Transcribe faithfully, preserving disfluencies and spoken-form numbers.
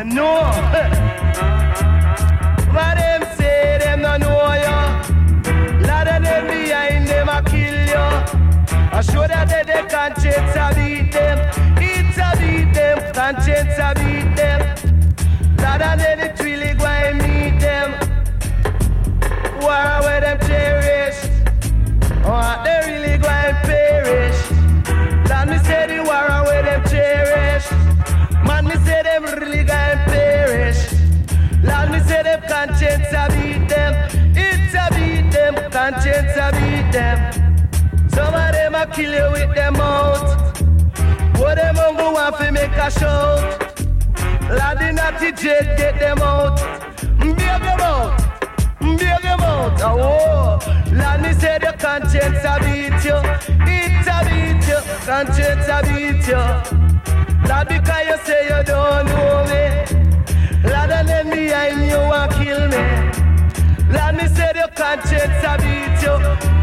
You know. What them say, them no know you. Lot of them behind them a kill you. I show that they the conscience a beat them. It's a beat them, conscience a beat them. Lot of them it really go and meet them. War where them cherish. Oh, they really go and perish. Let me say the war where them cherish. Man, me say them really go and perish. Let me say them conscience a beat them. It's a beat them, conscience a beat them. Some of them a kill you with them mouth. What them hungry want to make a shout. Laddie natty jet get them out. Mbave them out. Mbave them out. Oh, let me say the conscience a beat you. It's a beat you. Conscience a beat you. That because you say you don't know me. Lord and then behind you want kill me. Let me say the conscience a beat you.